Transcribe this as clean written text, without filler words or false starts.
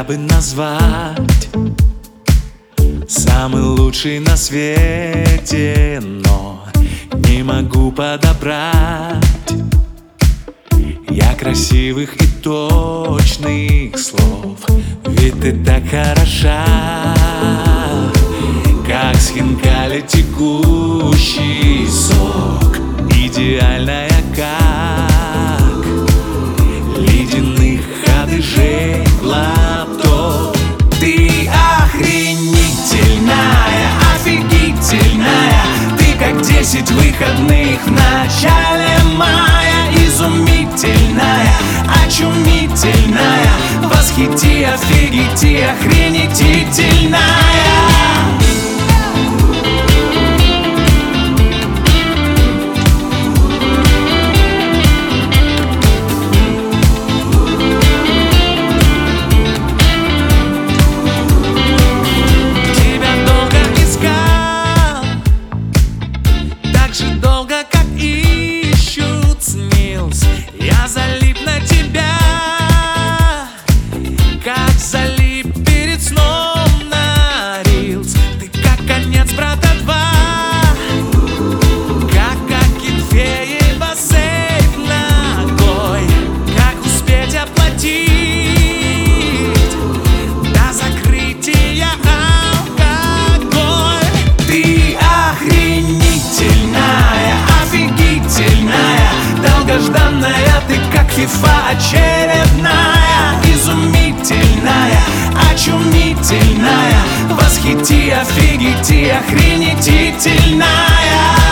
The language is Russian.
бы назвать самый лучший на свете, но не могу подобрать я красивых и точных слов. Ведь ты так хороша, как с хинкали текущий сок, идеальная, как ледяных одыжей глоток. Ты охренительная, офигительная, ты как 10 выходных в начале мая. Изумительная, очумительная, восхити, офигити, охренительная. Долго, как ищут снилс, я залип на тебя, как залип перед сном на рилс. Ты как конец брата 2, как Акинфеева сейф ногой. Как успеть оплатить до закрытия алкоголь? Ты охренительная, офигительная, долгожданная, ты как фифа очередная. Изумительная, очумительная, восхити, офигити, охренительная.